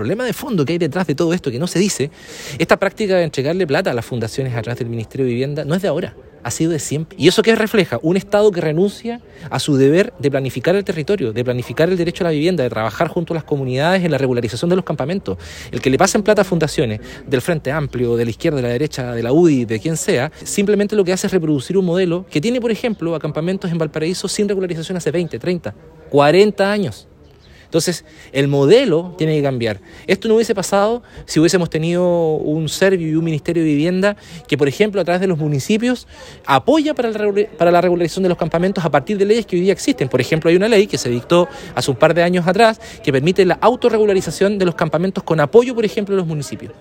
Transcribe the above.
problema de fondo que hay detrás de todo esto que no se dice, esta práctica de entregarle plata a las fundaciones a través del Ministerio de Vivienda no es de ahora, ha sido de siempre. ¿Y eso qué refleja? Un Estado que renuncia a su deber de planificar el territorio, de planificar el derecho a la vivienda, de trabajar junto a las comunidades en la regularización de los campamentos. El que le pasen plata a fundaciones del Frente Amplio, de la izquierda, de la derecha, de la UDI, de quien sea, simplemente lo que hace es reproducir un modelo que tiene, por ejemplo, acampamentos en Valparaíso sin regularización hace 20, 30, 40 años. Entonces, el modelo tiene que cambiar. Esto no hubiese pasado si hubiésemos tenido un Servio y un Ministerio de Vivienda que, por ejemplo, a través de los municipios apoya para la regularización de los campamentos a partir de leyes que hoy día existen. Por ejemplo, hay una ley que se dictó hace un par de años atrás que permite la autorregularización de los campamentos con apoyo, por ejemplo, de los municipios.